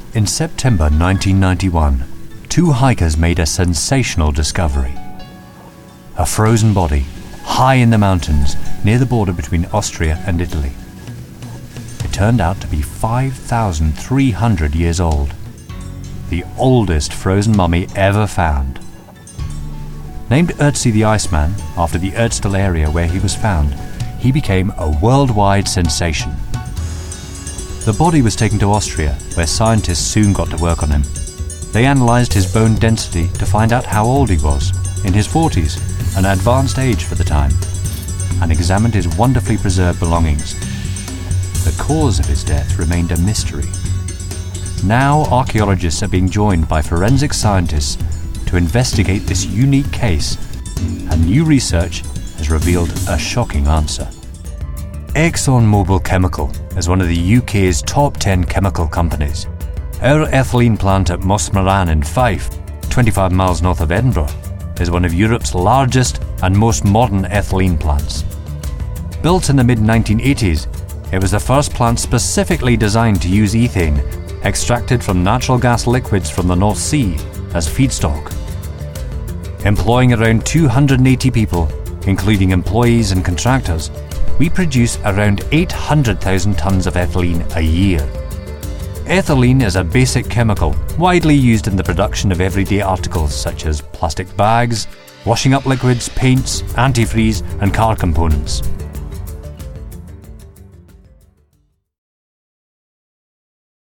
In September 1991, two hikers made a sensational discovery. A frozen body, high in the mountains near the border between Austria and Italy. It turned out to be 5,300 years old, the oldest frozen mummy ever found. Named Ötzi the Iceman after the Ötztal area where he was found, he became a worldwide sensation. The body was taken to Austria, where scientists soon got to work on him. They analysed his bone density to find out how old he was, in his 40s, an advanced age for the time, and examined his wonderfully preserved belongings. The cause of his death remained a mystery. Now archaeologists are being joined by forensic scientists to investigate this unique case, and new research has revealed a shocking answer. ExxonMobil Chemical is one of the UK's top 10 chemical companies. Our ethylene plant at Mossmoran in Fife, 25 miles north of Edinburgh, is one of Europe's largest and most modern ethylene plants. Built in the mid-1980s, it was the first plant specifically designed to use ethane, extracted from natural gas liquids from the North Sea, as feedstock. Employing around 280 people, including employees and contractors, we produce around 800,000 tonnes of ethylene a year. Ethylene is a basic chemical widely used in the production of everyday articles such as plastic bags, washing up liquids, paints, antifreeze and car components.